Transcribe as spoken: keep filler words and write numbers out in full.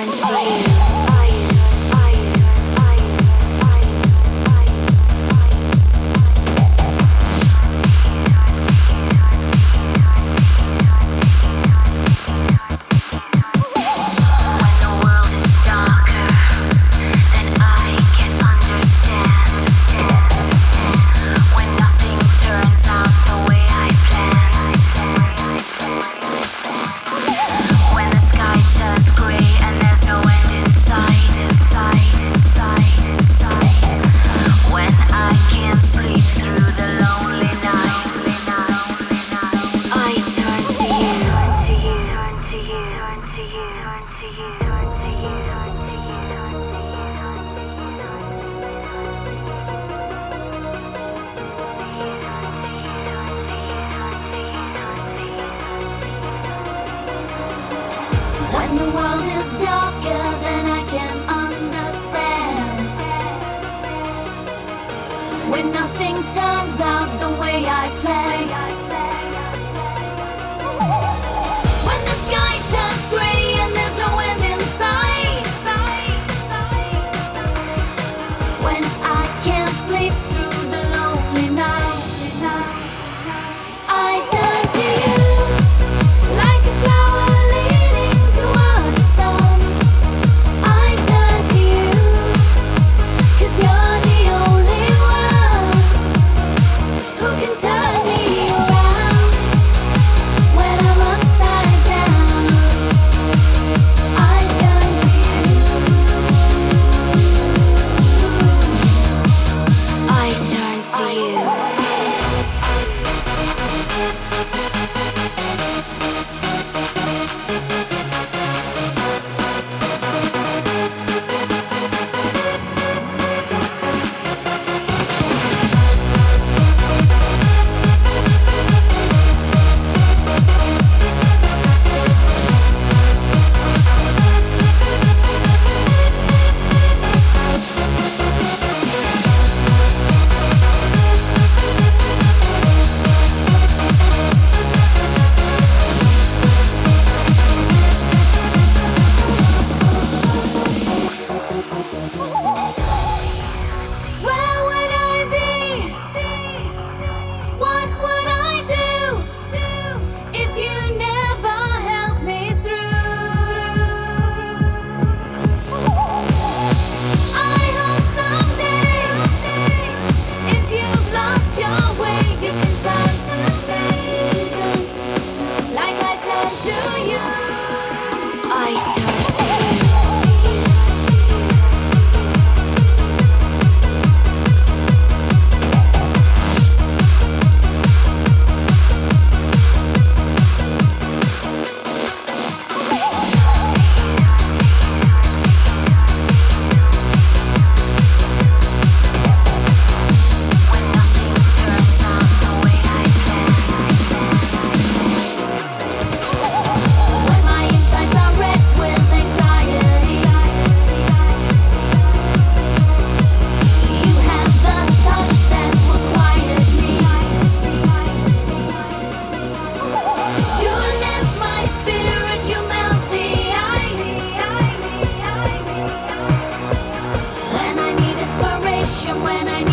turn to you. When the world is darker than I can understand, when nothing turns out the way I planned, when the sky turns grey and there's no end in sight, when I can't sleep through the lonely night, I turn to you like a flower leading toward the sun. I turn to you 'cause you're the only one who can turn me around when I'm upside down. I turn to you. I turn to you. Where would I be? What would I do if you never helped me through? I hope someday, if you've lost your way, you can turn to me like I turn to you. I turn to you. When my insides are wrecked with anxiety, you have the touch that will quiet me. You lift my spirit, you melt the ice. When I need inspiration, when I need